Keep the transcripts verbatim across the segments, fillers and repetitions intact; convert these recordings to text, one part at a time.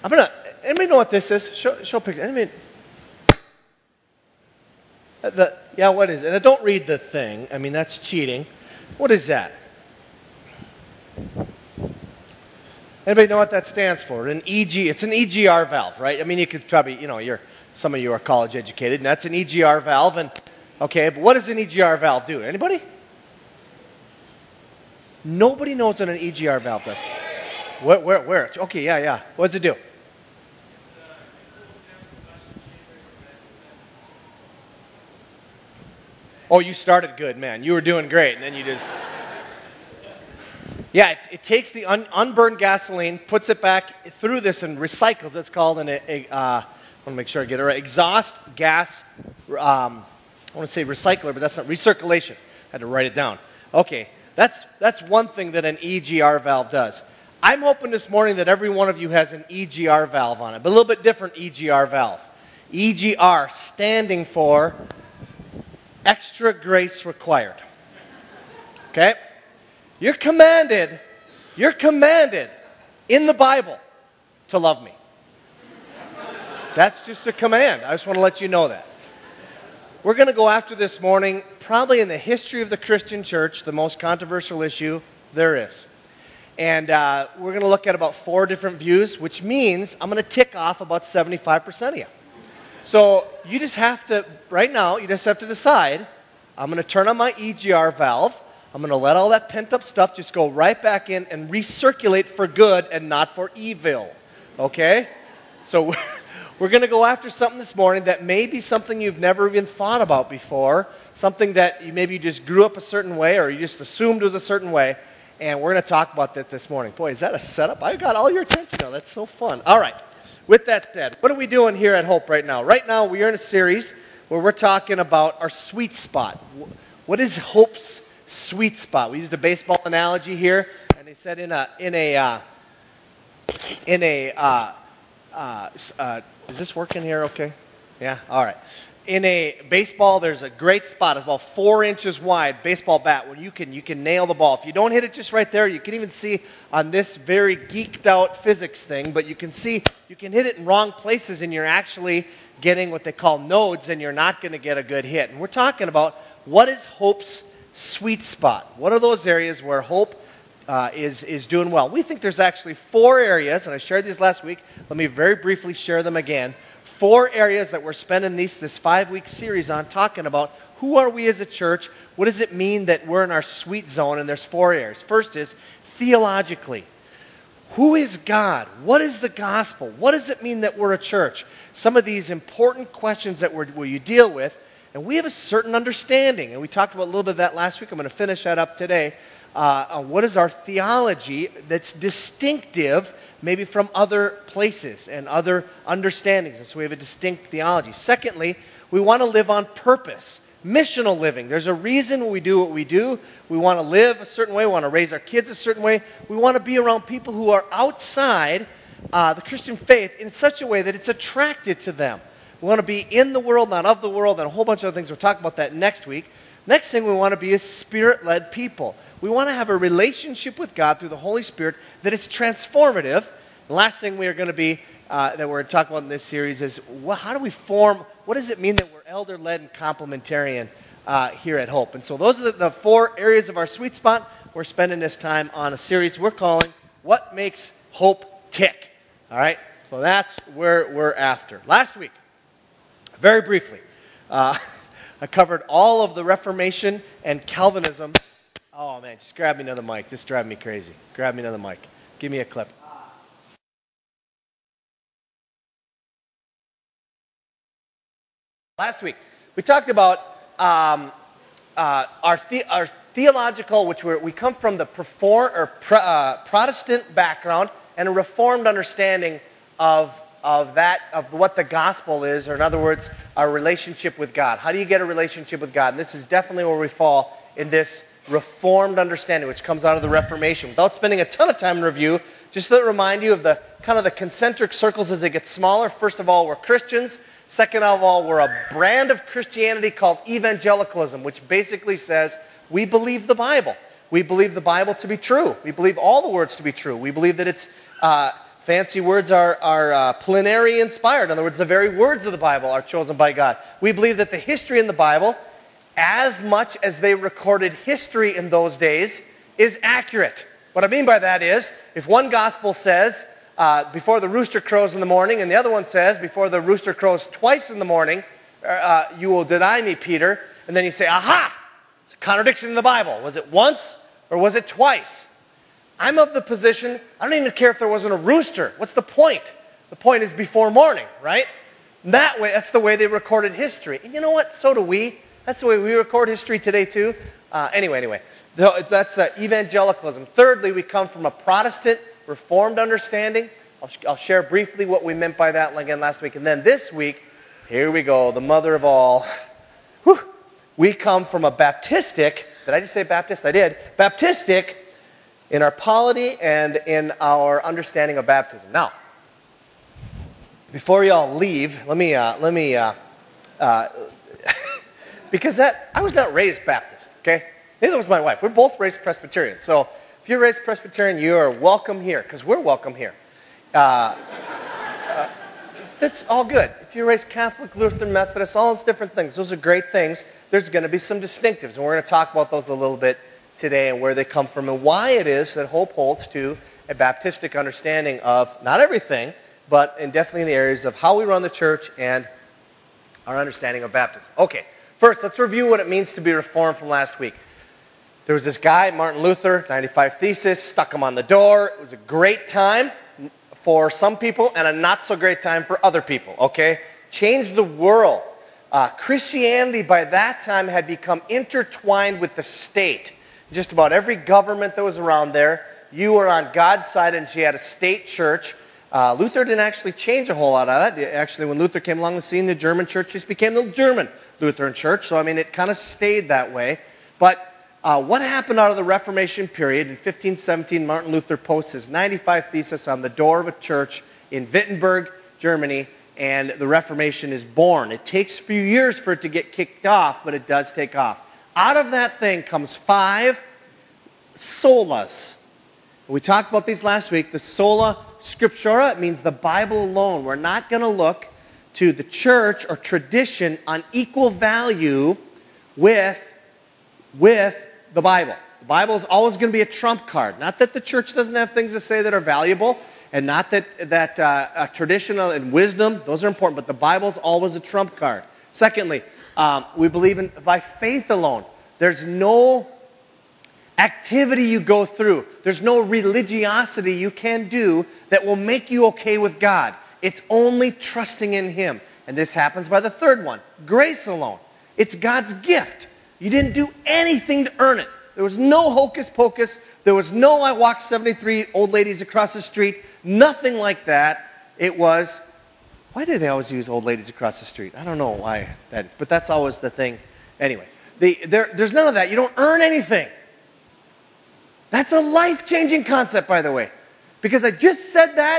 I'm gonna. Anybody know what this is? Show, show a picture. Anybody? The, yeah, what is it? And don't read the thing. I mean, that's cheating. What is that? Anybody know what that stands for? An E G. It's an E G R valve, right? I mean, you could probably, you know, you're some of you are college educated, and that's an E G R valve. And okay, but what does an E G R valve do? Anybody? Nobody knows what an E G R valve does. Where? Where? Where? Okay, yeah, yeah. What does it do? Oh, you started good, man. You were doing great, and then you just... Yeah, it, it takes the un, unburned gasoline, puts it back through this, and recycles. It's called an... A, a, uh, I want to make sure I get it right. Exhaust gas... Um, I want to say recycler, but that's not... Recirculation. I had to write it down. Okay, that's that's one thing that an E G R valve does. I'm hoping this morning that every one of you has an E G R valve on it, but a little bit different E G R valve. E G R standing for... Extra grace required. Okay? You're commanded, you're commanded in the Bible to love me. That's just a command. I just want to let you know that. We're going to go after this morning, probably in the history of the Christian church, the most controversial issue there is. And uh, we're going to look at about four different views, which means I'm going to tick off about seventy-five percent of you. So you just have to, right now, you just have to decide, I'm going to turn on my E G R valve, I'm going to let all that pent-up stuff just go right back in and recirculate for good and not for evil. Okay? So we're going to go after something this morning that may be something you've never even thought about before, something that you maybe you just grew up a certain way or you just assumed was a certain way, and we're going to talk about that this morning. Boy, is that a setup? I got all your attention now. That's so fun. All right. With that said, what are we doing here at Hope right now? Right now, we are in a series where we're talking about our sweet spot. What is Hope's sweet spot? We used a baseball analogy here, and they said in a in a uh, in a uh, uh, uh, is this working here? Okay, yeah, all right. In a baseball, there's a great spot. It's about four inches wide, baseball bat, where you can you can nail the ball. If you don't hit it just right there, you can even see on this very geeked out physics thing, but you can see you can hit it in wrong places and you're actually getting what they call nodes and you're not going to get a good hit. And we're talking about what is Hope's sweet spot? What are those areas where Hope uh, is, is doing well? We think there's actually four areas, and I shared these last week. Let me very briefly share them again. Four areas that we're spending these, this five-week series on talking about who are we as a church, what does it mean that we're in our sweet zone, and there's four areas. First is theologically. Who is God? What is the gospel? What does it mean that we're a church? Some of these important questions that we're, where you deal with, and we have a certain understanding, and we talked about a little bit of that last week. I'm going to finish that up today. Uh, on what is our theology that's distinctive maybe from other places and other understandings. And so we have a distinct theology. Secondly, we want to live on purpose. Missional living. There's a reason we do what we do. We want to live a certain way. We want to raise our kids a certain way. We want to be around people who are outside uh, the Christian faith in such a way that it's attracted to them. We want to be in the world, not of the world, and a whole bunch of other things. We'll talk about that next week. Next thing we want to be is Spirit-led people. We want to have a relationship with God through the Holy Spirit that is transformative. The last thing we are going to be, uh, that we're going to talk about in this series is well, how do we form, what does it mean that we're elder-led and complementarian uh, here at Hope? And so those are the, the four areas of our sweet spot. We're spending this time on a series we're calling What Makes Hope Tick? All right? So that's where we're after. Last week, very briefly, uh, I covered all of the Reformation and Calvinism. Oh, man, just grab me another mic. This is driving me crazy. Grab me another mic. Give me a clip. Last week, we talked about um, uh, our, the- our theological, which we're, we come from the perform, or pro, uh, Protestant background and a Reformed understanding of, of that, of what the gospel is, or in other words, our relationship with God. How do you get a relationship with God? And this is definitely where we fall in this Reformed understanding, which comes out of the Reformation. Without spending a ton of time in review, just to remind you of the kind of the concentric circles as they get smaller. First of all, we're Christians. Second of all, we're a brand of Christianity called evangelicalism, which basically says we believe the Bible. We believe the Bible to be true. We believe all the words to be true. We believe that it's uh, fancy words are, are uh, plenary inspired. In other words, the very words of the Bible are chosen by God. We believe that the history in the Bible, as much as they recorded history in those days, is accurate. What I mean by that is, if one gospel says, uh, before the rooster crows in the morning, and the other one says, before the rooster crows twice in the morning, uh, you will deny me, Peter, and then you say, aha! It's a contradiction in the Bible. Was it once or was it twice? I'm of the position, I don't even care if there wasn't a rooster. What's the point? The point is before morning, right? That way, that's the way they recorded history. And you know what? So do we. That's the way we record history today too. Uh, anyway, anyway. That's uh, evangelicalism. Thirdly, we come from a Protestant, Reformed understanding. I'll, sh- I'll share briefly what we meant by that again last week. And then this week, here we go, the mother of all. Whew. We come from a Baptistic, did I just say Baptist? I did. Baptistic in our polity and in our understanding of baptism. Now, before y'all leave, let me, uh, let me, uh, uh, because that, I was not raised Baptist, okay? Neither was my wife. We're both raised Presbyterian. So if you're raised Presbyterian, you are welcome here, because we're welcome here. Uh, uh, that's all good. If you're raised Catholic, Lutheran, Methodist, all those different things, those are great things. There's going to be some distinctives, and we're going to talk about those a little bit today and where they come from and why it is that Hope holds to a Baptistic understanding of not everything, but in definitely in the areas of how we run the church and our understanding of baptism. Okay, first let's review what it means to be Reformed from last week. There was this guy, Martin Luther, ninety-five Theses, stuck him on the door. It was a great time for some people and a not so great time for other people, okay? Changed the world. Uh, Christianity by that time had become intertwined with the state. Just about every government that was around there, you were on God's side, and she had a state church. Uh, Luther didn't actually change a whole lot of that. Actually, when Luther came along the scene, the German church just became the German Lutheran church. So, I mean, it kind of stayed that way. But uh, what happened out of the Reformation period? In fifteen seventeen, Martin Luther posts his ninety-five Theses on the door of a church in Wittenberg, Germany, and the Reformation is born. It takes a few years for it to get kicked off, but it does take off. Out of that thing comes five solas. We talked about these last week. The sola scriptura, it means the Bible alone. We're not going to look to the church or tradition on equal value with, with the Bible. The Bible is always going to be a trump card. Not that the church doesn't have things to say that are valuable, and not that, that uh, uh, tradition and wisdom, those are important, but the Bible is always a trump card. Secondly, Um, we believe in by faith alone. There's no activity you go through. There's no religiosity you can do that will make you okay with God. It's only trusting in Him. And this happens by the third one, grace alone. It's God's gift. You didn't do anything to earn it. There was no hocus pocus. There was no I walked seventy-three old ladies across the street. Nothing like that. It was, why do they always use old ladies across the street? I don't know why that is, but that's always the thing. Anyway, the, there, there's none of that. You don't earn anything. That's a life-changing concept, by the way, because I just said that,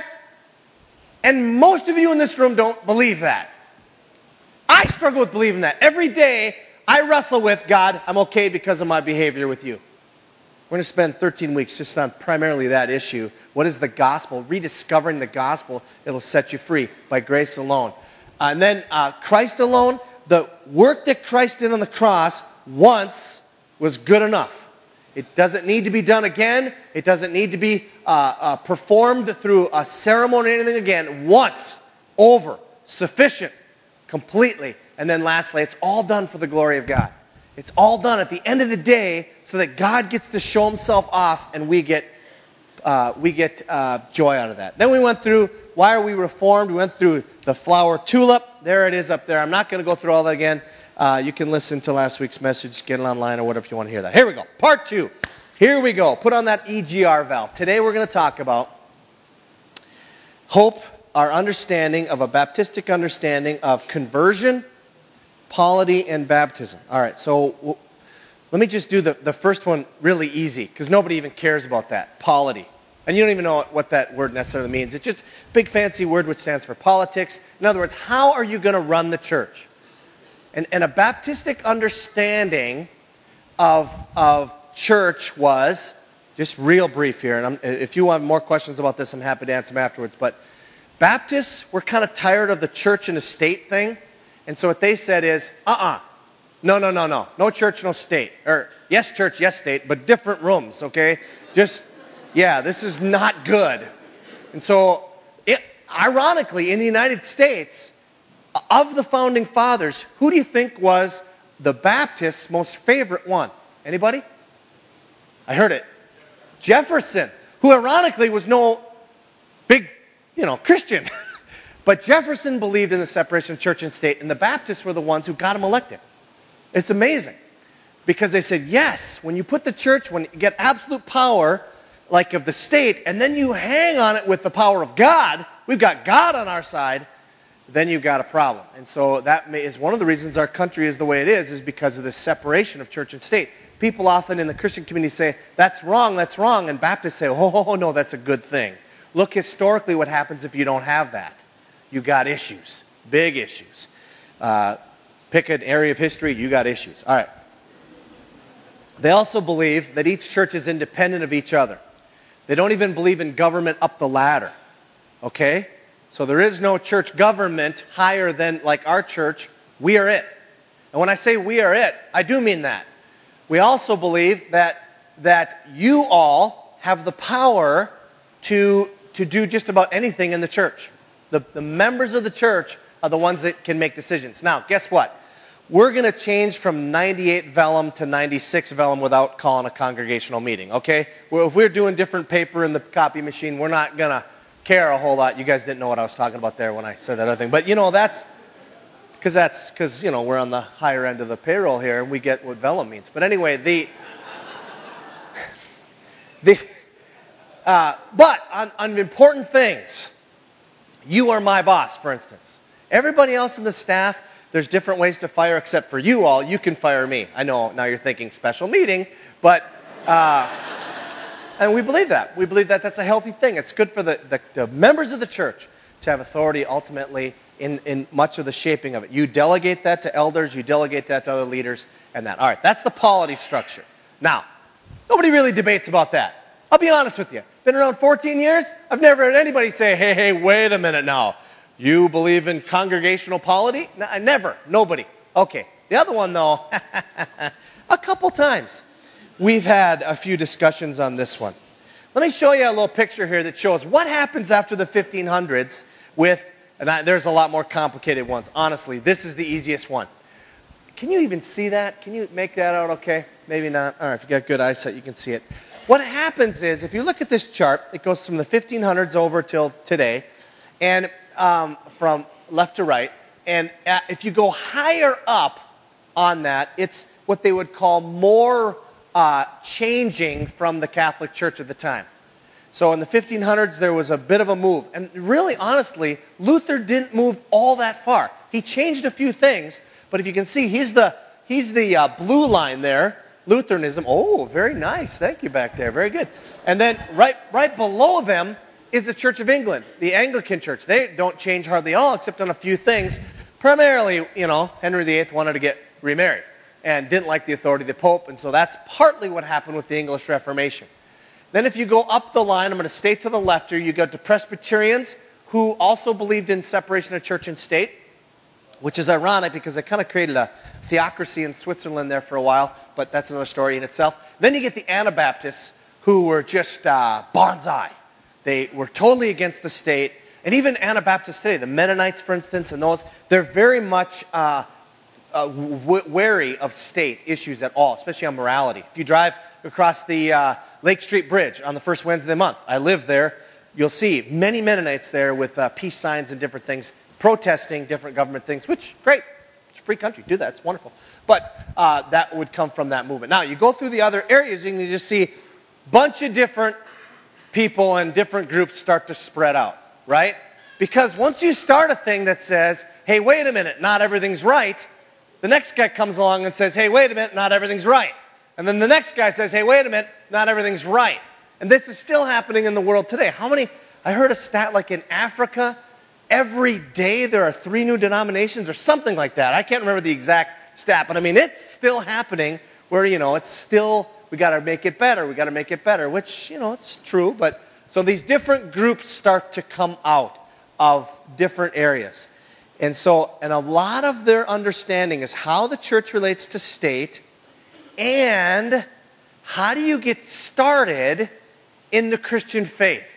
and most of you in this room don't believe that. I struggle with believing that. Every day, I wrestle with, God, I'm okay because of my behavior with you. We're going to spend thirteen weeks just on primarily that issue. What is the gospel? Rediscovering the gospel. It'll set you free by grace alone. Uh, and then uh, Christ alone. The work that Christ did on the cross once was good enough. It doesn't need to be done again. It doesn't need to be uh, uh, performed through a ceremony or anything again. Once. Over. Sufficient. Completely. And then lastly, it's all done for the glory of God. It's all done at the end of the day so that God gets to show Himself off and we get uh, we get uh, joy out of that. Then we went through, why are we Reformed? We went through the flower tulip. There it is up there. I'm not going to go through all that again. Uh, you can listen to last week's message, get it online or whatever if you want to hear that. Here we go. Part two. Here we go. Put on that E G R valve. Today we're going to talk about hope, our understanding of a Baptistic understanding of conversion, polity, and baptism. All right, so w- let me just do the, the first one really easy, because nobody even cares about that, polity. And you don't even know what that word necessarily means. It's just a big fancy word which stands for politics. In other words, how are you going to run the church? And, and a Baptistic understanding of, of church was Just real brief here, and I'm, if you want more questions about this, I'm happy to answer them afterwards. But Baptists were kind of tired of the church and the state thing, and so what they said is, uh-uh, no, no, no, no, no church, no state. Or, yes church, yes state, but different rooms, okay? Just, yeah, this is not good. And so, it, ironically, in the United States, of the founding fathers, who do you think was the Baptists' most favorite one? Anybody? I heard it. Jefferson, who ironically was no big, you know, Christian. But Jefferson believed in the separation of church and state, and the Baptists were the ones who got him elected. It's amazing. Because they said, yes, when you put the church, when you get absolute power, like of the state, and then you hang on it with the power of God, we've got God on our side, then you've got a problem. And so that may, is one of the reasons our country is the way it is, is because of this separation of church and state. People often in the Christian community say, that's wrong, that's wrong, and Baptists say, oh, oh, no, that's a good thing. Look historically what happens if you don't have that. You got issues, big issues. Uh, pick an area of history, you got issues. All right. They also believe that each church is independent of each other. They don't even believe in government up the ladder. Okay? So there is no church government higher than, like our church, we are it. And when I say we are it, I do mean that. We also believe that that you all have the power to, to do just about anything in the church. The, the members of the church are the ones that can make decisions. Now, guess what? We're going to change from ninety-eight vellum to ninety-six vellum without calling a congregational meeting, okay? Well, if we're doing different paper in the copy machine, we're not going to care a whole lot. You guys didn't know what I was talking about there when I said that other thing. But, you know, that's because that's because, you know, we're on the higher end of the payroll here, and we get what vellum means. But anyway, the... the uh, but on, on important things, you are my boss, for instance. Everybody else in the staff, there's different ways to fire, except for you all. You can fire me. I know now you're thinking special meeting, but uh, and we believe that. We believe that that's a healthy thing. It's good for the, the, the members of the church to have authority ultimately in, in much of the shaping of it. You delegate that to elders, you delegate that to other leaders, and that. All right, that's the polity structure. Now, nobody really debates about that. I'll be honest with you. Been around fourteen years, I've never heard anybody say, hey, hey, wait a minute now. You believe in congregational polity? No, never. Nobody. Okay. The other one, though, a couple times. We've had a few discussions on this one. Let me show you a little picture here that shows what happens after the fifteen hundreds with, and I, there's a lot more complicated ones. Honestly, this is the easiest one. Can you even see that? Can you make that out okay? Maybe not. All right, if you got good eyesight, you can see it. What happens is, if you look at this chart, it goes from the fifteen hundreds over till today, and um, from left to right. And uh, if you go higher up on that, it's what they would call more uh, changing from the Catholic Church at the time. So in the fifteen hundreds, there was a bit of a move. And really, honestly, Luther didn't move all that far. He changed a few things, but if you can see, he's the, he's the uh, blue line there. Lutheranism. Oh, very nice. Thank you back there. Very good. And then right right below them is the Church of England, the Anglican Church. They don't change hardly all except on a few things. Primarily, you know, Henry the Eighth wanted to get remarried and didn't like the authority of the Pope, and so that's partly what happened with the English Reformation. Then if you go up the line, I'm going to stay to the left here, you go to Presbyterians, who also believed in separation of church and state, which is ironic because they kind of created a theocracy in Switzerland there for a while, but that's another story in itself. Then you get the Anabaptists, who were just uh, bonsai. They were totally against the state. And even Anabaptists today, the Mennonites, for instance, and those, they're very much uh, uh, w- wary of state issues at all, especially on morality. If you drive across the uh, Lake Street Bridge on the first Wednesday of the month, I live there, you'll see many Mennonites there with uh, peace signs and different things, protesting different government things, which, great. It's a free country. Do that. It's wonderful. But uh, that would come from that movement. Now, you go through the other areas, you can just see a bunch of different people and different groups start to spread out, right? Because once you start a thing that says, hey, wait a minute, not everything's right, the next guy comes along and says, hey, wait a minute, not everything's right. And then the next guy says, hey, wait a minute, not everything's right. And this is still happening in the world today. How many, I heard a stat like in Africa, every day there are three new denominations or something like that. I can't remember the exact stat, but I mean, it's still happening where, you know, it's still we got to make it better, we got to make it better, which, you know, it's true. But so these different groups start to come out of different areas. And so, and a lot of their understanding is how the church relates to state and how do you get started in the Christian faith.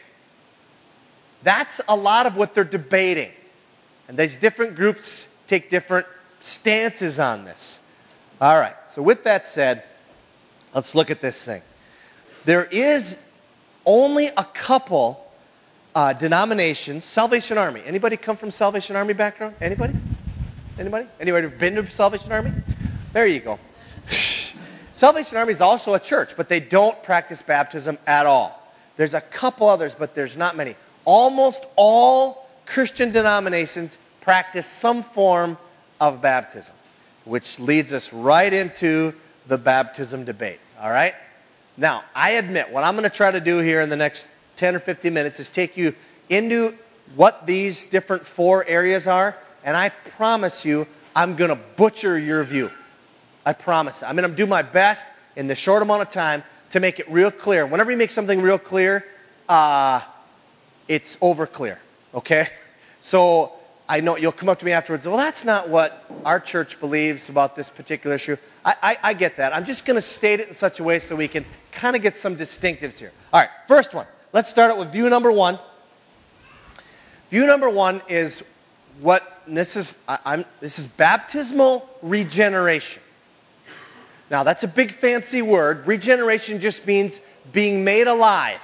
That's a lot of what they're debating. And these different groups take different stances on this. All right, so with that said, let's look at this thing. There is only a couple uh, denominations. Salvation Army. Anybody come from Salvation Army background? Anybody? Anybody? Anybody been to Salvation Army? There you go. Salvation Army is also a church, but they don't practice baptism at all. There's a couple others, but there's not many. Almost all Christian denominations practice some form of baptism, which leads us right into the baptism debate. All right? Now, I admit, what I'm going to try to do here in the next ten or fifteen minutes is take you into what these different four areas are, and I promise you, I'm going to butcher your view. I promise. I'm going to do my best in the short amount of time to make it real clear. Whenever you make something real clear, uh, it's over clear. Okay? So I know you'll come up to me afterwards, well, that's not what our church believes about this particular issue. I, I, I get that. I'm just going to state it in such a way so we can kind of get some distinctives here. All right, first one. Let's start out with view number one. View number one is what, this is, I, I'm, this is baptismal regeneration. Now, that's a big fancy word. Regeneration just means being made alive.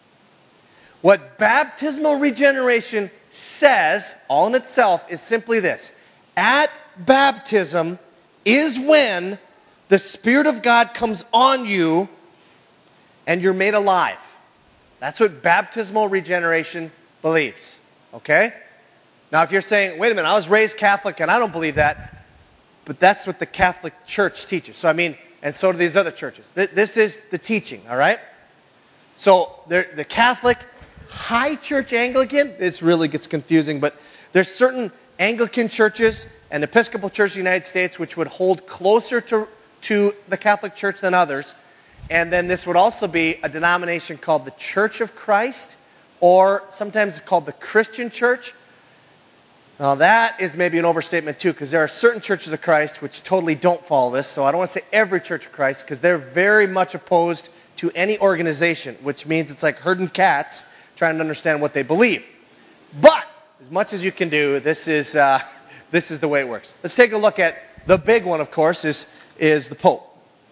What baptismal regeneration says, all in itself, is simply this. At baptism is when the Spirit of God comes on you and you're made alive. That's what baptismal regeneration believes. Okay? Now, if you're saying, wait a minute, I was raised Catholic and I don't believe that, but that's what the Catholic Church teaches. So, I mean, and so do these other churches. This is the teaching, all right? So, the Catholic, High Church Anglican, this really gets confusing, but there's certain Anglican churches and Episcopal Church in the United States which would hold closer to, to the Catholic Church than others. And then this would also be a denomination called the Church of Christ, or sometimes it's called the Christian Church. Now that is maybe an overstatement too, because there are certain churches of Christ which totally don't follow this. So I don't want to say every Church of Christ, because they're very much opposed to any organization, which means it's like herding cats trying to understand what they believe. But as much as you can do, this is uh, this is the way it works. Let's take a look at the big one, of course, is is the Pope.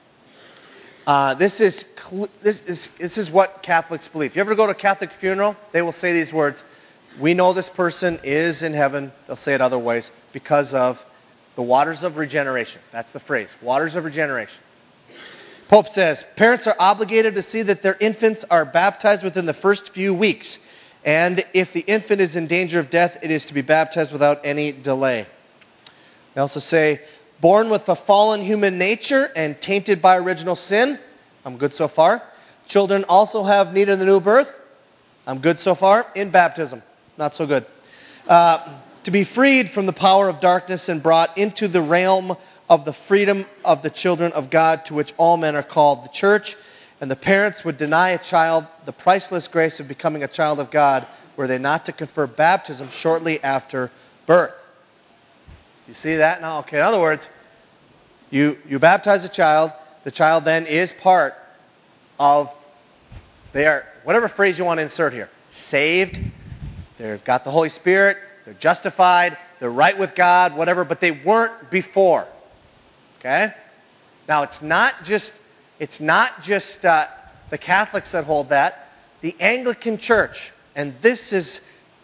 Uh, this is this is this is what Catholics believe. If you ever go to a Catholic funeral, they will say these words: "We know this person is in heaven." They'll say it other ways because of the waters of regeneration. That's the phrase: waters of regeneration. Pope says, parents are obligated to see that their infants are baptized within the first few weeks. And if the infant is in danger of death, it is to be baptized without any delay. They also say, born with a fallen human nature and tainted by original sin. I'm good so far. Children also have need of the new birth. I'm good so far. In baptism. Not so good. Uh, to be freed from the power of darkness and brought into the realm of the freedom of the children of God, to which all men are called, the church. And the parents would deny a child the priceless grace of becoming a child of God, were they not to confer baptism shortly after birth. You see that now? Okay, in other words, you, you baptize a child, the child then is part of, they are, whatever phrase you want to insert here, saved, they've got the Holy Spirit, they're justified, they're right with God, whatever, but they weren't before. Okay? Now, it's not just it's not just uh, the Catholics that hold that. The Anglican Church, and this is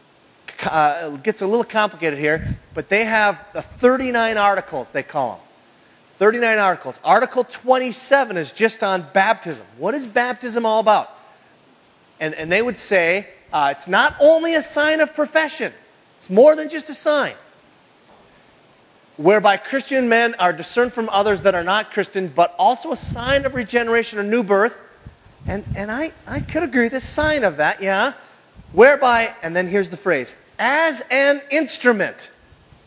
uh, gets a little complicated here, but they have the thirty-nine articles, they call them. thirty-nine articles. Article twenty-seven is just on baptism. What is baptism all about? And, and they would say uh, it's not only a sign of profession. It's more than just a sign. Whereby Christian men are discerned from others that are not Christian, but also a sign of regeneration or new birth. And and I, I could agree, the sign of that, yeah. Whereby, and then here's the phrase, as an instrument.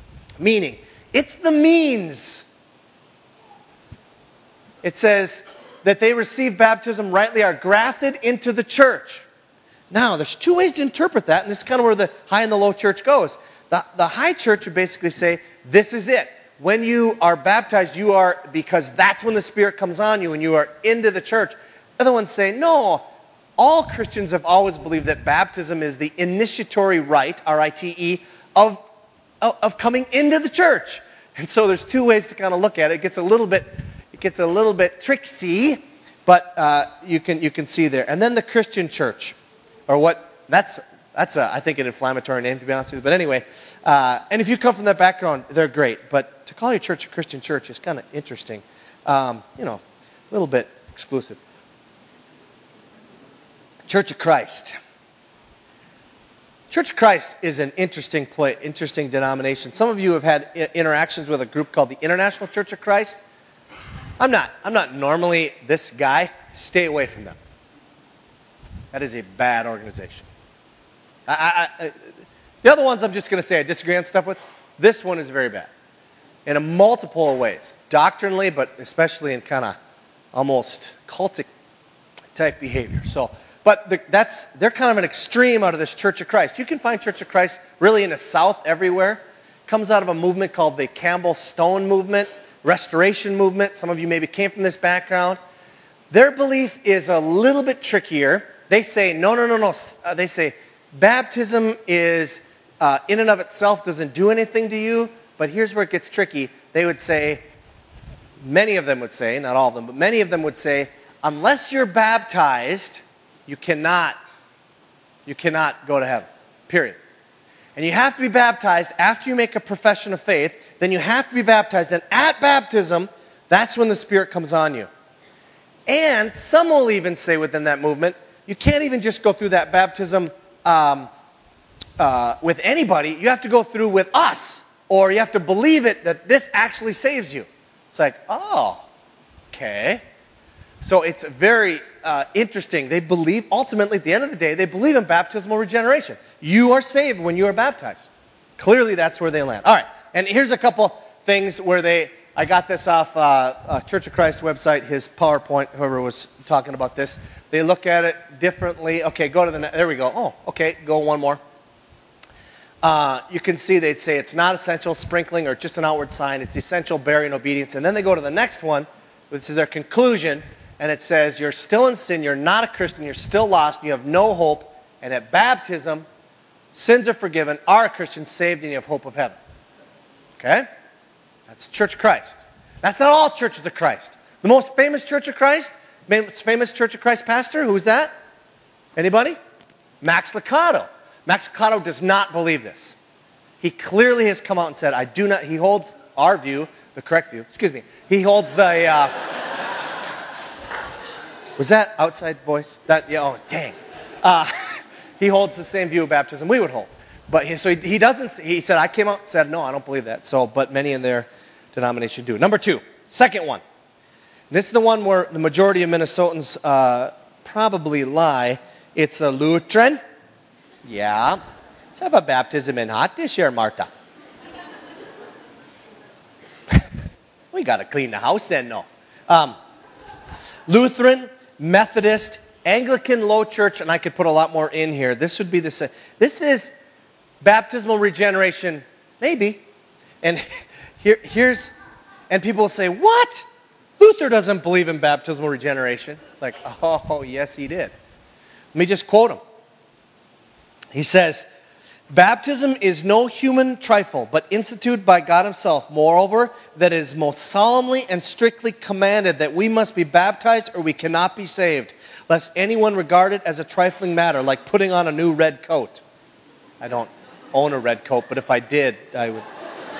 Meaning, it's the means. It says, that they receive baptism rightly are grafted into the church. Now, there's two ways to interpret that, and this is kind of where the high and the low church goes. The, the high church would basically say, this is it. When you are baptized, you are, because that's when the Spirit comes on you and you are into the church. Other ones say, no, all Christians have always believed that baptism is the initiatory rite, R I T E, of, of, of coming into the church. And so there's two ways to kind of look at it. It gets a little bit, it gets a little bit tricksy, but uh, you can you can see there. And then the Christian church, or what, that's, that's a, I think, an inflammatory name, to be honest with you. But anyway, uh, and if you come from that background, they're great. But to call your church a Christian church is kind of interesting. Um, you know, a little bit exclusive. Church of Christ. Church of Christ is an interesting play, interesting denomination. Some of you have had I- interactions with a group called the International Church of Christ. I'm not. I'm not normally this guy. Stay away from them. That is a bad organization. I, I, I, the other ones I'm just going to say I disagree on stuff with. This one is very bad. In a multiple of ways. Doctrinally, but especially in kind of almost cultic type behavior. So, but the, that's they're kind of an extreme out of this Church of Christ. You can find Church of Christ really in the South everywhere. Comes out of a movement called the Campbell Stone movement, Restoration movement. Some of you maybe came from this background. Their belief is a little bit trickier. They say, no, no, no, no. Uh, they say, baptism is, uh, in and of itself, doesn't do anything to you. But here's where it gets tricky. They would say, many of them would say, not all of them, but many of them would say, unless you're baptized, you cannot, you cannot go to heaven. Period. And you have to be baptized after you make a profession of faith. Then you have to be baptized. And at baptism, that's when the Spirit comes on you. And some will even say within that movement, you can't even just go through that baptism um, uh, with anybody. You have to go through with us. Or you have to believe it that this actually saves you. It's like, oh, okay. So it's very uh, interesting. They believe, ultimately, at the end of the day, they believe in baptismal regeneration. You are saved when you are baptized. Clearly, that's where they land. All right, and here's a couple things where they, I got this off uh, uh, Church of Christ website, his PowerPoint, whoever was talking about this. They look at it differently. Okay, go to the, ne- there we go. Oh, okay, go one more. Uh, you can see they'd say it's not essential sprinkling or just an outward sign. It's essential bearing obedience. And then they go to the next one, which is their conclusion, and it says you're still in sin, you're not a Christian, you're still lost, you have no hope, and at baptism, sins are forgiven, are a Christian, saved, and you have hope of heaven. Okay? That's the Church of Christ. That's not all churches of Christ. The most famous Church of Christ, most famous Church of Christ pastor, who's that? Anybody? Max Lucado. Max Lucado does not believe this. He clearly has come out and said, I do not, he holds our view, the correct view, excuse me, he holds the, uh, was that outside voice? That, yeah, oh, dang. Uh, he holds the same view of baptism we would hold. But he, so he, he doesn't, he said, I came out and said, no, I don't believe that. So, but many in their denomination do. Number two, second one. This is the one where the majority of Minnesotans uh, probably lie. It's a Lutheran. Yeah. Let's have a baptism in hot dish here, Martha. We got to clean the house then, no. Um, Lutheran, Methodist, Anglican, low church, and I could put a lot more in here. This would be the same. This is baptismal regeneration, maybe. And here, here's, and people will say, what? Luther doesn't believe in baptismal regeneration. It's like, oh, yes, he did. Let me just quote him. He says, baptism is no human trifle, but instituted by God himself. Moreover, that is most solemnly and strictly commanded that we must be baptized or we cannot be saved, lest anyone regard it as a trifling matter, like putting on a new red coat. I don't own a red coat, but if I did, I would.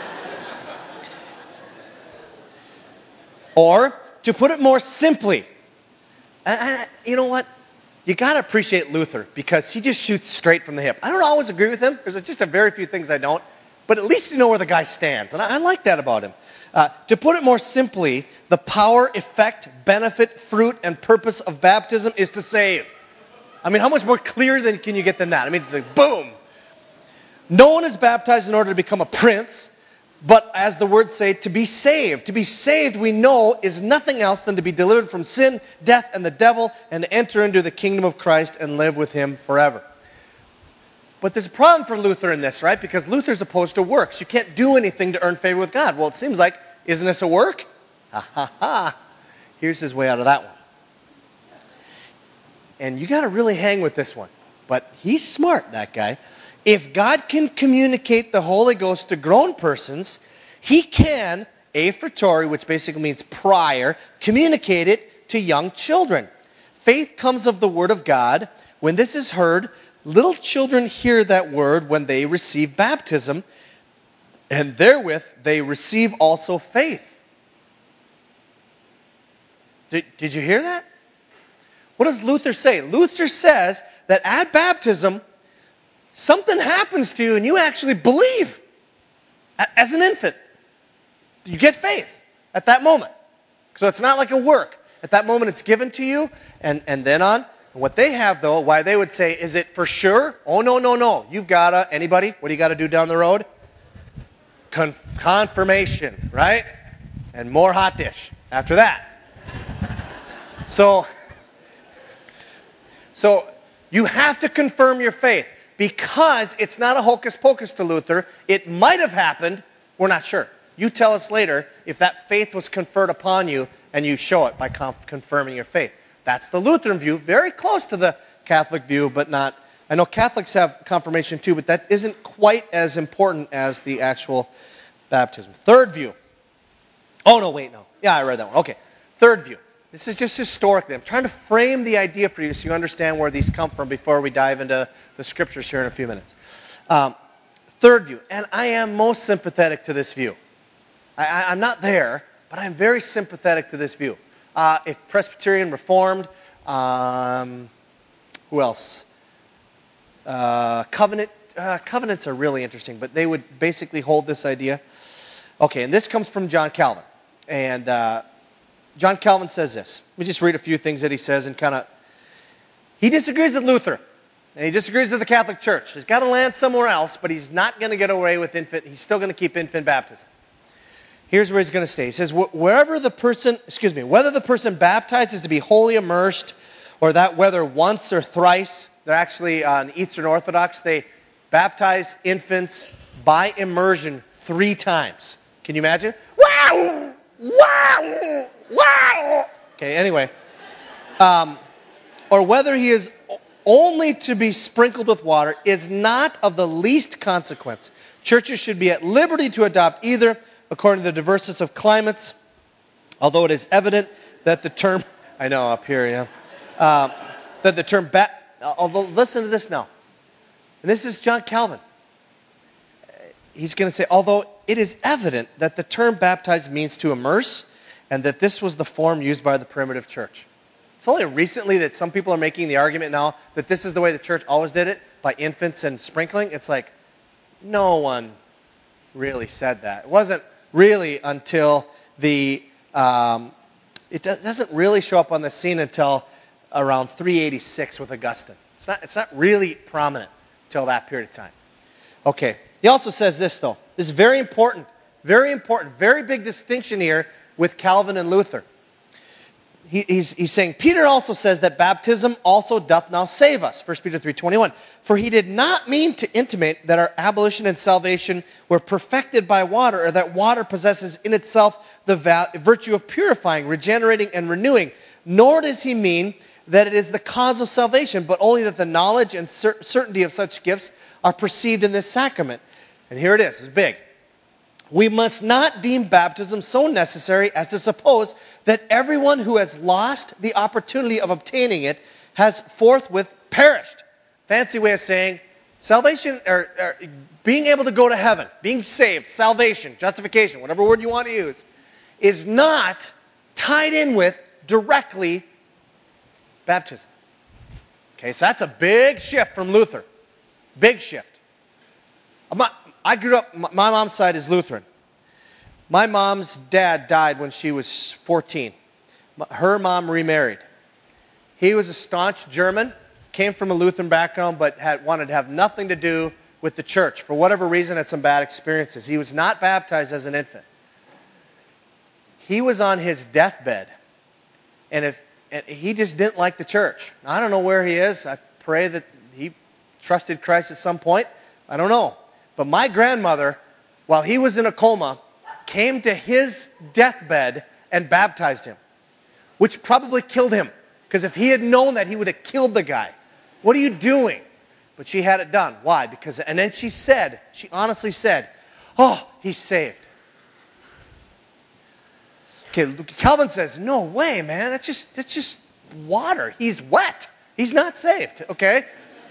Or, to put it more simply, I, I, you know what? You got to appreciate Luther because he just shoots straight from the hip. I don't always agree with him. There's just a very few things I don't. But at least you know where the guy stands. And I, I like that about him. Uh, to put it more simply, the power, effect, benefit, fruit, and purpose of baptism is to save. I mean, how much more clear than can you get than that? I mean, it's like, boom. No one is baptized in order to become a prince, but as the words say, to be saved. To be saved, we know, is nothing else than to be delivered from sin, death, and the devil, and to enter into the kingdom of Christ and live with him forever. But there's a problem for Luther in this, right? Because Luther's opposed to works. You can't do anything to earn favor with God. Well, it seems like, isn't this a work? Ha ha ha. Here's his way out of that one. And you got to really hang with this one. But he's smart, that guy. If God can communicate the Holy Ghost to grown persons, he can, a fortiori, which basically means prior, communicate it to young children. Faith comes of the word of God. When this is heard, little children hear that word when they receive baptism, and therewith they receive also faith. Did, did you hear that? What does Luther say? Luther says that at baptism, something happens to you and you actually believe as an infant. You get faith at that moment. So it's not like a work. At that moment it's given to you, and, and then on. What they have, though, why they would say, is it for sure? Oh, no, no, no. You've got to, anybody? What do you got to do down the road? Con- confirmation, right? And more hot dish after that. So, so you have to confirm your faith because it's not a hocus pocus to Luther. It might have happened. We're not sure. You tell us later if that faith was conferred upon you, and you show it by conf- confirming your faith. That's the Lutheran view, very close to the Catholic view, but not. I know Catholics have confirmation too, but that isn't quite as important as the actual baptism. Third view. Oh, no, wait, no. Yeah, I read that one. Okay. Third view. This is just historically. I'm trying to frame the idea for you so you understand where these come from before we dive into the scriptures here in a few minutes. Um, third view. And I am most sympathetic to this view. I, I, I'm not there, but I'm very sympathetic to this view. Uh, if Presbyterian, Reformed, um, who else? Uh, covenant. Uh, covenants are really interesting, but they would basically hold this idea. Okay, and this comes from John Calvin. And uh, John Calvin says this. Let me just read a few things that he says and kind of... He disagrees with Luther, and he disagrees with the Catholic Church. He's got to land somewhere else, but he's not going to get away with infant... He's still going to keep infant baptism. Here's where he's going to stay. He says, wherever the person, excuse me, whether the person baptized is to be wholly immersed, or that whether once or thrice, they're actually, uh, in Eastern Orthodox, they baptize infants by immersion three times. Can you imagine? Wow! Wow! Wow! Okay, anyway. Um, or whether he is only to be sprinkled with water is not of the least consequence. Churches should be at liberty to adopt either, according to the diverseness of climates, although it is evident that the term, I know up here, yeah, uh, that the term, ba- although, listen to this now, and this is John Calvin. He's going to say, although it is evident that the term baptize means to immerse, and that this was the form used by the primitive church. It's only recently that some people are making the argument now that this is the way the church always did it, by infants and sprinkling. It's like, no one really said that. It wasn't really until the, um, it do- doesn't really show up on the scene until around three eighty-six with Augustine. It's not, it's not really prominent until that period of time. Okay. He also says this, though. This is very important. Very important. Very big distinction here with Calvin and Luther. He, he's, he's saying, Peter also says that baptism also doth now save us. First Peter three twenty-one. For he did not mean to intimate that our abolition and salvation were perfected by water, or that water possesses in itself the va- virtue of purifying, regenerating, and renewing. Nor does he mean that it is the cause of salvation, but only that the knowledge and cer- certainty of such gifts are perceived in this sacrament. And here it is. It's big. We must not deem baptism so necessary as to suppose that everyone who has lost the opportunity of obtaining it has forthwith perished. Fancy way of saying salvation, or, or being able to go to heaven, being saved, salvation, justification, whatever word you want to use, is not tied in with directly baptism. Okay, so that's a big shift from Luther. Big shift. I grew up, my mom's side is Lutheran. My mom's dad died when she was fourteen. Her mom remarried. He was a staunch German, came from a Lutheran background, but had wanted to have nothing to do with the church. For whatever reason, had some bad experiences. He was not baptized as an infant. He was on his deathbed. And if and he just didn't like the church. I don't know where he is. I pray that he trusted Christ at some point. I don't know. But my grandmother, while he was in a coma, came to his deathbed and baptized him, which probably killed him. Because if he had known that, he would have killed the guy. What are you doing? But she had it done. Why? Because, and then she said, she honestly said, oh, he's saved. Okay, Calvin says, no way, man. That's just, that's just water. He's wet. He's not saved, okay?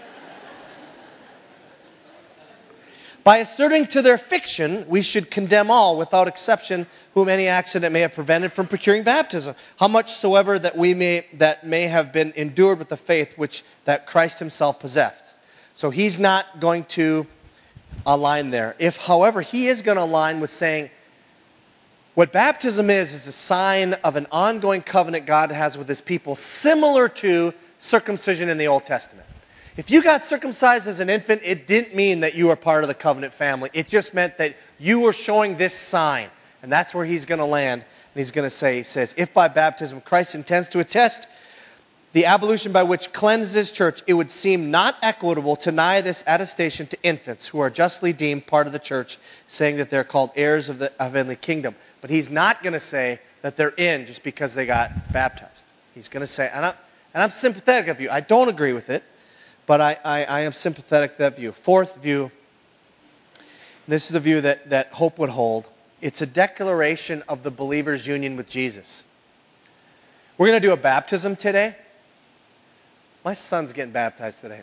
By asserting to their fiction, we should condemn all, without exception, whom any accident may have prevented from procuring baptism, how much soever that we may that may have been endured with the faith which that Christ himself possessed. So he's not going to align there. If, however, he is going to align with saying, what baptism is, is a sign of an ongoing covenant God has with his people, similar to circumcision in the Old Testament. If you got circumcised as an infant, it didn't mean that you were part of the covenant family. It just meant that you were showing this sign. And that's where he's going to land. And he's going to say, he says, if by baptism Christ intends to attest the ablution by which cleanses his church, it would seem not equitable to deny this attestation to infants who are justly deemed part of the church, saying that they're called heirs of the heavenly kingdom. But he's not going to say that they're in just because they got baptized. He's going to say, and I'm, and I'm sympathetic of you. I don't agree with it. But I, I, I am sympathetic to that view. Fourth view, this is the view that, that Hope would hold. It's a declaration of the believer's union with Jesus. We're going to do a baptism today. My son's getting baptized today.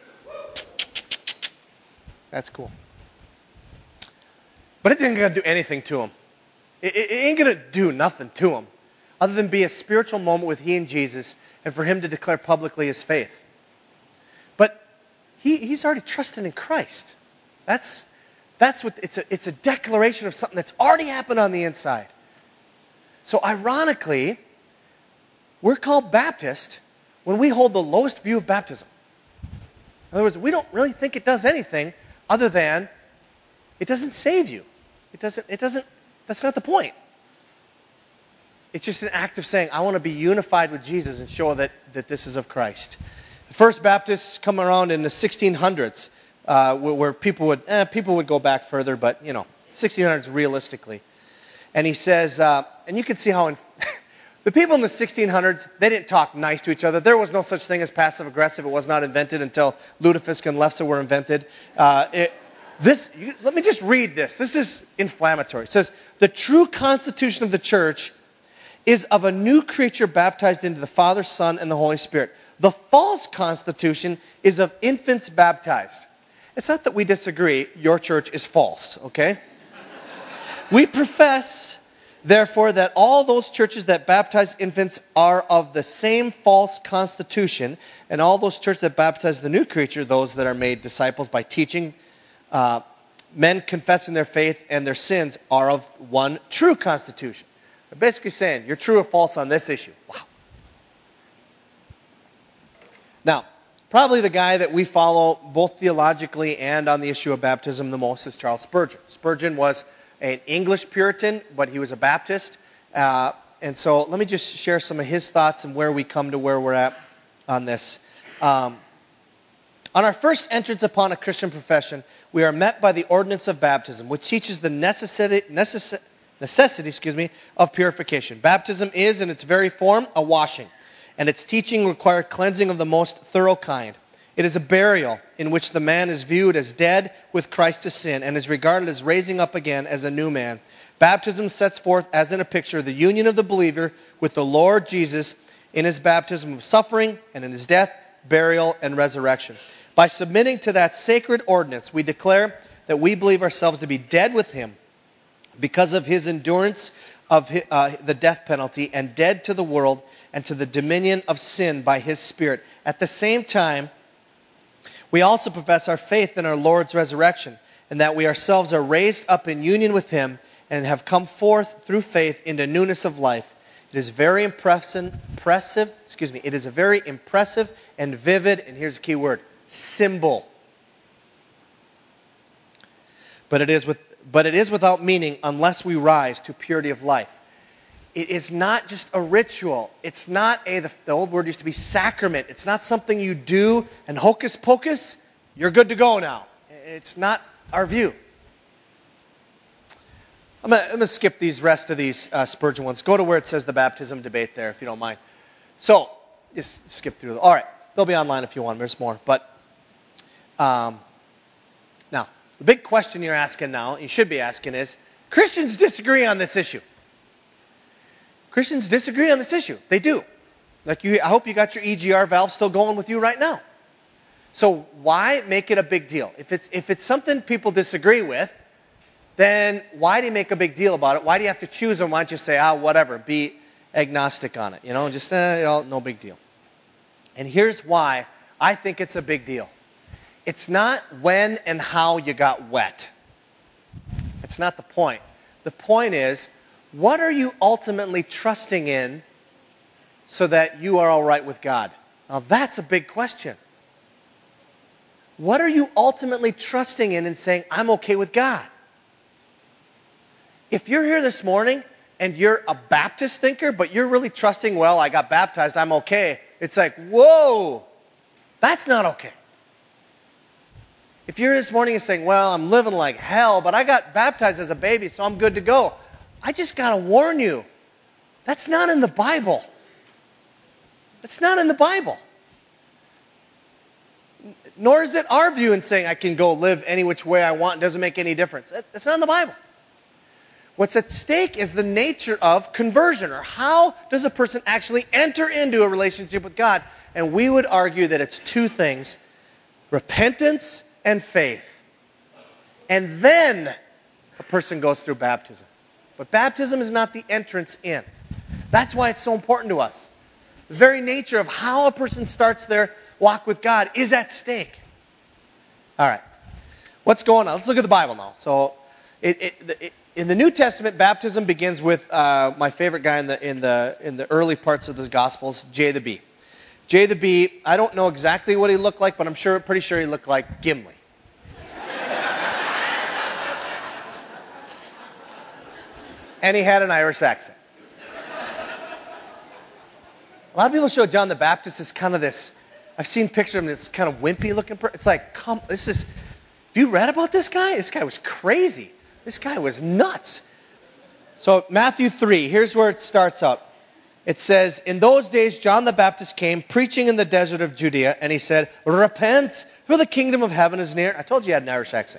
That's cool. But it ain't going to do anything to him. It, it, it ain't going to do nothing to him other than be a spiritual moment with he and Jesus and for him to declare publicly his faith. But he, he's already trusted in Christ. That's, that's what, it's a, it's a declaration of something that's already happened on the inside. So ironically, we're called Baptist when we hold the lowest view of baptism. In other words, we don't really think it does anything other than it doesn't save you. It doesn't, it doesn't, that's not the point. It's just an act of saying, I want to be unified with Jesus and show that, that this is of Christ. The first Baptists come around in the sixteen hundreds, uh, where, where people would eh, people would go back further, but you know, sixteen hundreds realistically. And he says, uh, and you can see how in, the people in the sixteen hundreds, they didn't talk nice to each other. There was no such thing as passive aggressive. It was not invented until lutefisk and lefse were invented. Uh, it, this, you, let me just read this. This is inflammatory. It says, the true constitution of the church is of a new creature baptized into the Father, Son, and the Holy Spirit. The false constitution is of infants baptized. It's not that we disagree. Your church is false, okay? We profess, therefore, that all those churches that baptize infants are of the same false constitution, and all those churches that baptize the new creature, those that are made disciples by teaching, uh, men confessing their faith and their sins, are of one true constitution. They're basically saying, you're true or false on this issue. Wow. Now, probably the guy that we follow both theologically and on the issue of baptism the most is Charles Spurgeon. Spurgeon was an English Puritan, but he was a Baptist. Uh, and so let me just share some of his thoughts and where we come to where we're at on this. Um, on our first entrance upon a Christian profession, we are met by the ordinance of baptism, which teaches the necessity, necess- necessity excuse me, of purification. Baptism is, in its very form, a washing, and its teaching required cleansing of the most thorough kind. It is a burial in which the man is viewed as dead with Christ to sin and is regarded as raising up again as a new man. Baptism sets forth, as in a picture, the union of the believer with the Lord Jesus in his baptism of suffering and in his death, burial, and resurrection. By submitting to that sacred ordinance, we declare that we believe ourselves to be dead with him because of his endurance of his, uh, the death penalty, and dead to the world and to the dominion of sin by his Spirit. At the same time, we also profess our faith in our Lord's resurrection, and that we ourselves are raised up in union with him and have come forth through faith into newness of life. It is very impressive, impressive, excuse me, it is a very impressive and vivid, and here's the key word, symbol. But it is with, but it is without meaning unless we rise to purity of life. It is not just a ritual. It's not a, the, the old word used to be sacrament. It's not something you do and hocus pocus, you're good to go now. It's not our view. I'm going to skip these rest of these uh, Spurgeon ones. Go to where it says the baptism debate there, if you don't mind. So, just skip through. All right, they'll be online if you want. There's more. But, um, now, the big question you're asking now, you should be asking is, Christians disagree on this issue. Christians disagree on this issue. They do. Like you, I hope you got your E G R valve still going with you right now. So why make it a big deal? If it's if it's something people disagree with, then why do you make a big deal about it? Why do you have to choose them? Why don't you say, ah, whatever, be agnostic on it? You know, just, eh, you know, no big deal. And here's why I think it's a big deal. It's not when and how you got wet. It's not the point. The point is, what are you ultimately trusting in so that you are all right with God? Now that's a big question. What are you ultimately trusting in and saying, I'm okay with God? If you're here this morning and you're a Baptist thinker, but you're really trusting, well, I got baptized, I'm okay. It's like, whoa, that's not okay. If you're here this morning and saying, well, I'm living like hell, but I got baptized as a baby, so I'm good to go. I just got to warn you, that's not in the Bible. It's not in the Bible. Nor is it our view in saying I can go live any which way I want. It doesn't make any difference. It's not in the Bible. What's at stake is the nature of conversion, or how does a person actually enter into a relationship with God? And we would argue that it's two things, repentance and faith. And then a person goes through baptism. But baptism is not the entrance in. That's why it's so important to us. The very nature of how a person starts their walk with God is at stake. All right. What's going on? Let's look at the Bible now. So, it, it, it, in the New Testament, baptism begins with uh, my favorite guy in the in the in the early parts of the Gospels, J the Bee. J the Bee. I don't know exactly what he looked like, but I'm sure, pretty sure he looked like Gimli. And he had an Irish accent. A lot of people show John the Baptist as kind of this, I've seen pictures of him, this kind of wimpy looking person. It's like, come, this is, have you read about this guy? This guy was crazy. This guy was nuts. So Matthew three, here's where it starts out. It says, in those days John the Baptist came preaching in the desert of Judea, and he said, repent, for the kingdom of heaven is near. I told you he had an Irish accent.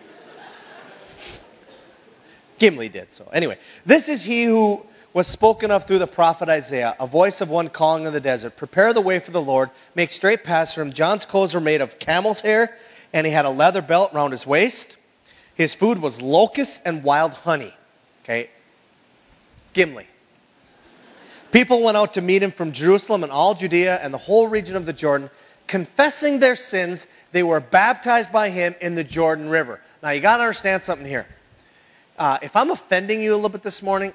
Gimli did. So anyway, this is he who was spoken of through the prophet Isaiah, a voice of one calling in the desert, prepare the way for the Lord, make straight paths for him. John's clothes were made of camel's hair, and he had a leather belt around his waist. His food was locusts and wild honey. Okay, Gimli. People went out to meet him from Jerusalem and all Judea and the whole region of the Jordan, confessing their sins. They were baptized by him in the Jordan River. Now you got to understand something here. Uh, if I'm offending you a little bit this morning,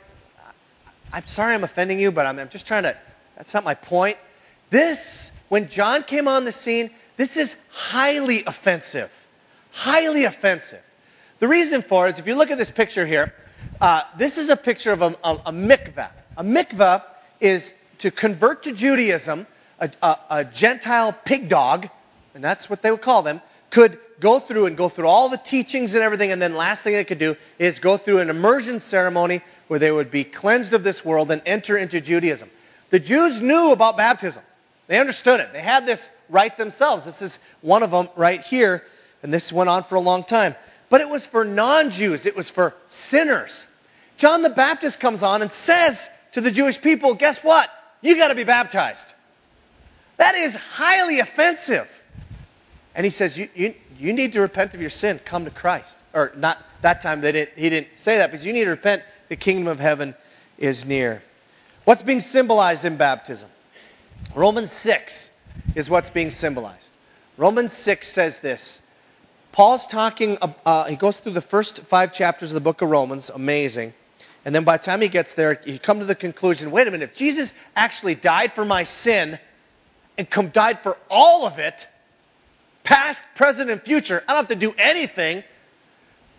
I'm sorry I'm offending you, but I'm, I'm just trying to, that's not my point. This, when John came on the scene, this is highly offensive. Highly offensive. The reason for it is, if you look at this picture here, uh, this is a picture of a, a, a mikveh. A mikveh is, to convert to Judaism, a, a, a Gentile pig dog, and that's what they would call them, could go through and go through all the teachings and everything, and then last thing they could do is go through an immersion ceremony where they would be cleansed of this world and enter into Judaism. The Jews knew about baptism. They understood it. They had this right themselves. This is one of them right here, and this went on for a long time. But it was for non-Jews. It was for sinners. John the Baptist comes on and says to the Jewish people, guess what? You got to be baptized. That is highly offensive. And he says, you, you, you need to repent of your sin, come to Christ. Or not that time, they didn't, he didn't say that, because you need to repent, the kingdom of heaven is near. What's being symbolized in baptism? Romans six is what's being symbolized. Romans six says this. Paul's talking, uh, he goes through the first five chapters of the book of Romans, amazing. And then by the time he gets there, you come to the conclusion, wait a minute, if Jesus actually died for my sin and come, died for all of it, past, present, and future, I don't have to do anything.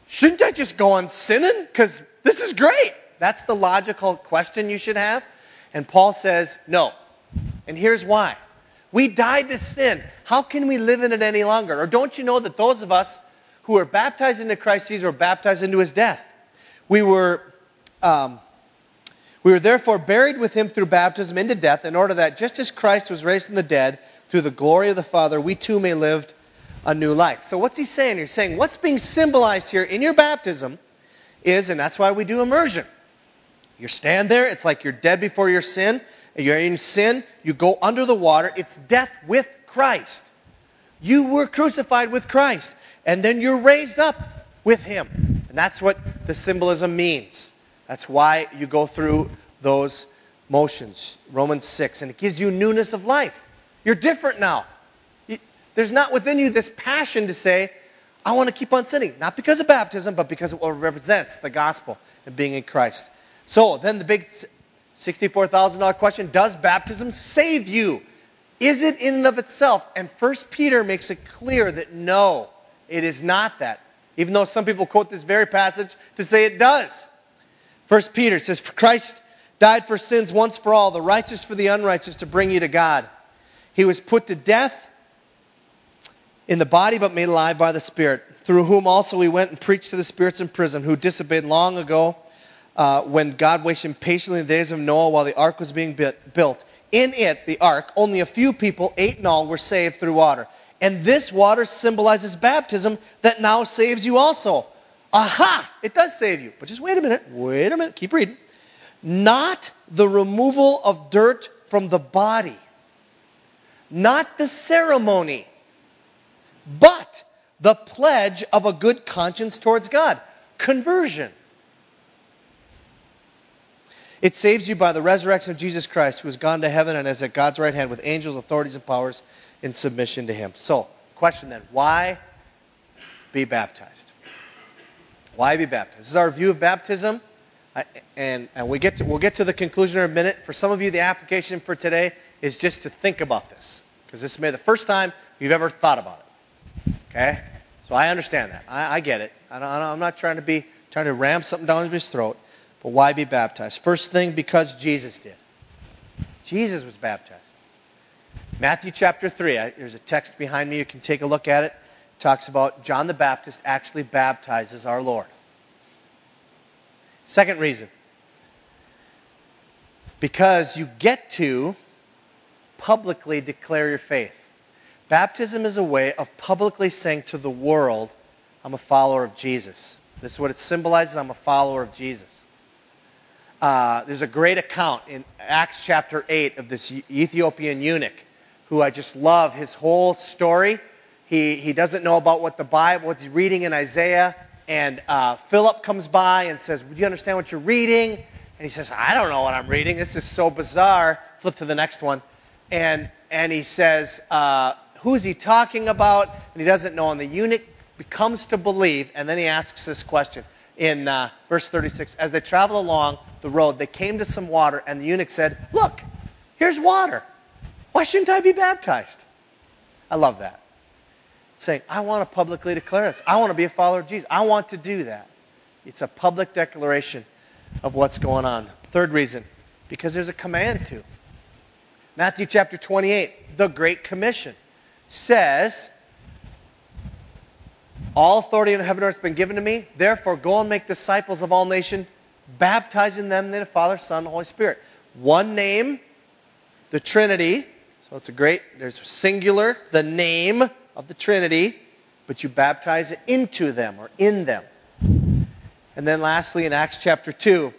shouldn't I just go on sinning? Because this is great. That's the logical question you should have. And Paul says, no. And here's why. We died to sin. How can we live in it any longer? Or don't you know that those of us who are baptized into Christ Jesus were baptized into his death? We were, um, we were therefore buried with him through baptism into death, in order that just as Christ was raised from the dead through the glory of the Father, we too may live a new life. So what's he saying? He's saying what's being symbolized here in your baptism is, and that's why we do immersion. You stand there, it's like you're dead before your sin, and you're in sin, you go under the water, it's death with Christ. You were crucified with Christ, and then you're raised up with him. And that's what the symbolism means. That's why you go through those motions. Romans six, and it gives you newness of life. You're different now. You, there's not within you this passion to say, I want to keep on sinning. Not because of baptism, but because it represents the gospel and being in Christ. So, then the big sixty-four thousand dollars question, does baptism save you? Is it in and of itself? And First Peter makes it clear that no, it is not that. Even though some people quote this very passage to say it does. First Peter says, for Christ died for sins once for all, the righteous for the unrighteous, to bring you to God. He was put to death in the body, but made alive by the Spirit, through whom also we went and preached to the spirits in prison, who disobeyed long ago, uh, when God waited patiently in the days of Noah while the ark was being built. In it, the ark, only a few people, eight in all, were saved through water. And this water symbolizes baptism that now saves you also. Aha! It does save you. But just wait a minute. Wait a minute. Keep reading. Not the removal of dirt from the body. Not the ceremony. But the pledge of a good conscience towards God. Conversion. It saves you by the resurrection of Jesus Christ, who has gone to heaven and is at God's right hand with angels, authorities, and powers in submission to him. So, question then, why be baptized? Why be baptized? This is our view of baptism, I, and, and we get to, we'll get to the conclusion in a minute. For some of you, the application for today is just to think about this, because this may be the first time you've ever thought about it. Okay? So I understand that. I, I get it. I don't, I'm not trying to be trying to ram something down his throat. But why be baptized? First thing, because Jesus did. Jesus was baptized. Matthew chapter three, I, there's a text behind me, you can take a look at it. It talks about John the Baptist actually baptizes our Lord. Second reason, because you get to publicly declare your faith. Baptism is a way of publicly saying to the world, I'm a follower of Jesus. This is what it symbolizes, I'm a follower of Jesus. Uh, there's a great account in Acts chapter eight of this Ethiopian eunuch who I just love his whole story. He he doesn't know about what the Bible, what's he's reading in Isaiah, and uh, Philip comes by and says, "Do you understand what you're reading?" And he says, "I don't know what I'm reading. This is so bizarre." Flip to the next one, and and he says, uh, "Who is he talking about?" And he doesn't know. And the eunuch becomes to believe, and then he asks this question. In uh, verse thirty-six, as they traveled along the road, they came to some water, and the eunuch said, "Look, here's water. Why shouldn't I be baptized?" I love that. Saying, I want to publicly declare this. I want to be a follower of Jesus. I want to do that. It's a public declaration of what's going on. Third reason, because there's a command to. Matthew chapter twenty-eight, the Great Commission, says, all authority in heaven and earth has been given to me. Therefore, go and make disciples of all nations, baptizing them in the Father, Son, and Holy Spirit. One name, the Trinity. So it's a great, there's singular, the name of the Trinity, but you baptize it into them or in them. And then lastly, in Acts chapter two,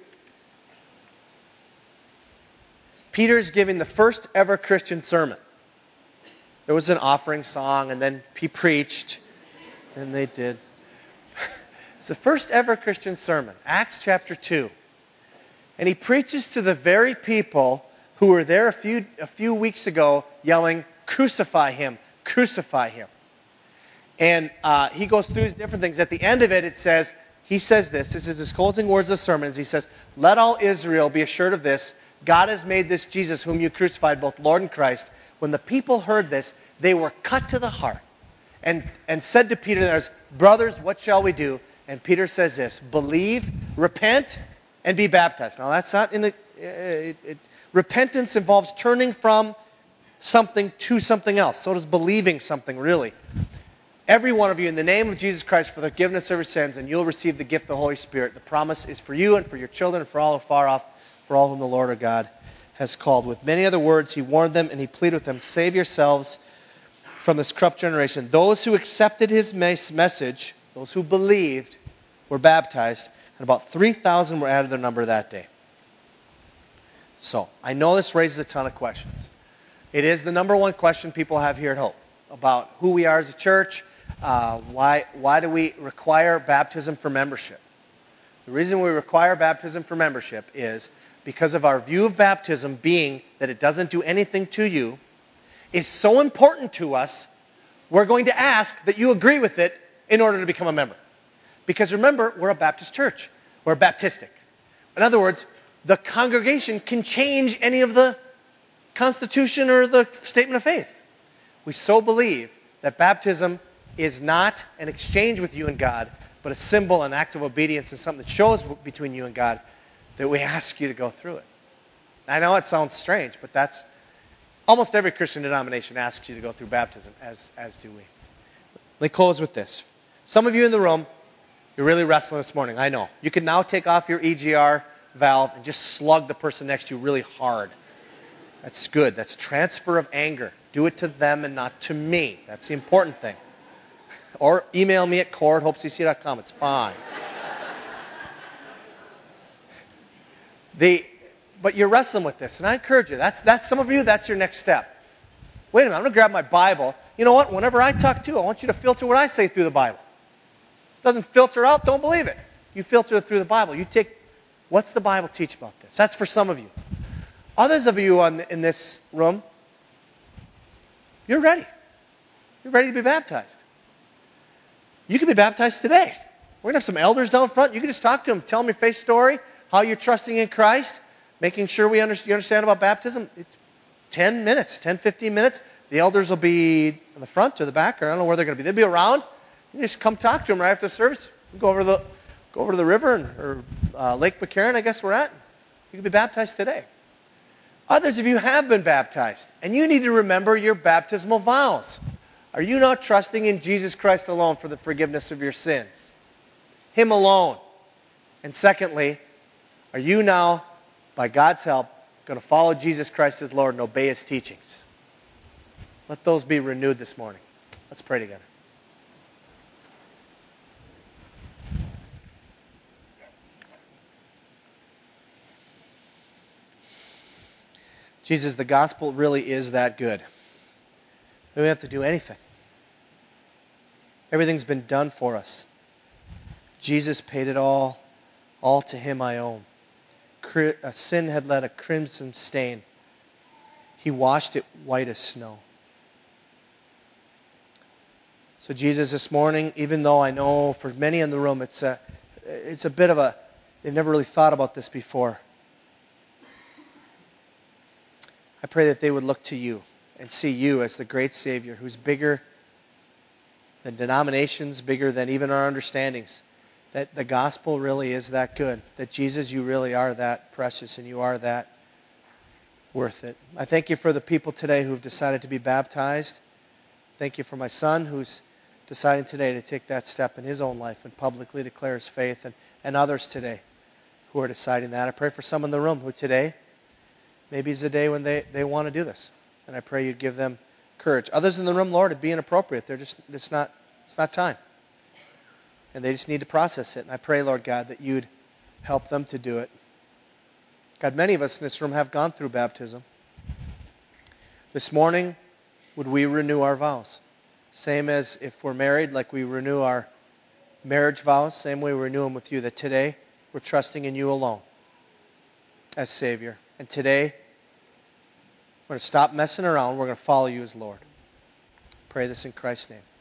Peter's giving the first ever Christian sermon. There was an offering song, and then he preached. And they did. It's the first ever Christian sermon, Acts chapter two. And he preaches to the very people who were there a few a few weeks ago yelling, "Crucify him, crucify him." And uh, he goes through his different things. At the end of it, it says, he says this, this is his closing words of sermons. He says, "Let all Israel be assured of this, God has made this Jesus whom you crucified, both Lord and Christ." When the people heard this, they were cut to the heart. And, and said to Peter and others, "Brothers, what shall we do?" And Peter says this, believe, repent, and be baptized. Now that's not in the... It, it, repentance involves turning from something to something else. So does believing something, really. Every one of you, in the name of Jesus Christ, for the forgiveness of your sins, and you'll receive the gift of the Holy Spirit. The promise is for you and for your children and for all who are far off, for all whom the Lord our God has called. With many other words, he warned them and he pleaded with them, save yourselves from this corrupt generation. Those who accepted his message, those who believed, were baptized, and about three thousand were added to their number that day. So, I know this raises a ton of questions. It is the number one question people have here at Hope about who we are as a church. Uh, why, why do we require baptism for membership? The reason we require baptism for membership is because of our view of baptism being that it doesn't do anything to you, is so important to us, we're going to ask that you agree with it in order to become a member. Because remember, we're a Baptist church. We're Baptistic. In other words, the congregation can change any of the constitution or the statement of faith. We so believe that baptism is not an exchange with you and God, but a symbol, an act of obedience, and something that shows between you and God, that we ask you to go through it. I know it sounds strange, but that's almost every Christian denomination asks you to go through baptism, as, as do we. Let me close with this. Some of you in the room, you're really wrestling this morning, I know. You can now take off your E G R valve and just slug the person next to you really hard. That's good. That's transfer of anger. Do it to them and not to me. That's the important thing. Or email me at core at hope c c dot com. It's fine. The, but you're wrestling with this, and I encourage you. That's, that's some of you, that's your next step. Wait a minute, I'm going to grab my Bible. You know what? Whenever I talk to you, I want you to filter what I say through the Bible. It doesn't filter out, don't believe it. You filter it through the Bible. You take, what's the Bible teach about this? That's for some of you. Others of you on, in this room, you're ready. You're ready to be baptized. You can be baptized today. We're going to have some elders down front. You can just talk to them. Tell them your faith story, how you're trusting in Christ, making sure we understand, you understand about baptism. It's ten minutes, ten, fifteen minutes. The elders will be in the front or the back, or I don't know where they're going to be. They'll be around. You just come talk to them right after the service. You go over to the, go over to the river and, or uh, Lake McCarran, I guess we're at. You can be baptized today. Others of you have been baptized, and you need to remember your baptismal vows. Are you not trusting in Jesus Christ alone for the forgiveness of your sins? Him alone. And secondly, are you now, by God's help, going to follow Jesus Christ as Lord and obey His teachings? Let those be renewed this morning. Let's pray together. Jesus, the gospel really is that good. We don't have to do anything. Everything's been done for us. Jesus paid it all. All to Him I owe. Sin had left a crimson stain. He washed it white as snow. So Jesus, this morning, even though I know for many in the room it's a, it's a bit of a, they've never really thought about this before. I pray that they would look to You and see You as the great Savior who's bigger than denominations, bigger than even our understandings. That the gospel really is that good. That Jesus, You really are that precious and You are that worth it. I thank You for the people today who've decided to be baptized. Thank You for my son who's deciding today to take that step in his own life and publicly declare his faith, and, and others today who are deciding that. I pray for some in the room who today, maybe it's a day when they, they want to do this. And I pray You'd give them courage. Others in the room, Lord, it'd be inappropriate. They're just, it's not, it's not time. And they just need to process it. And I pray, Lord God, that You'd help them to do it. God, many of us in this room have gone through baptism. This morning, would we renew our vows? Same as if we're married, like we renew our marriage vows, same way we renew them with You, that today we're trusting in You alone as Savior. And today, we're going to stop messing around. We're going to follow You as Lord. Pray this in Christ's name.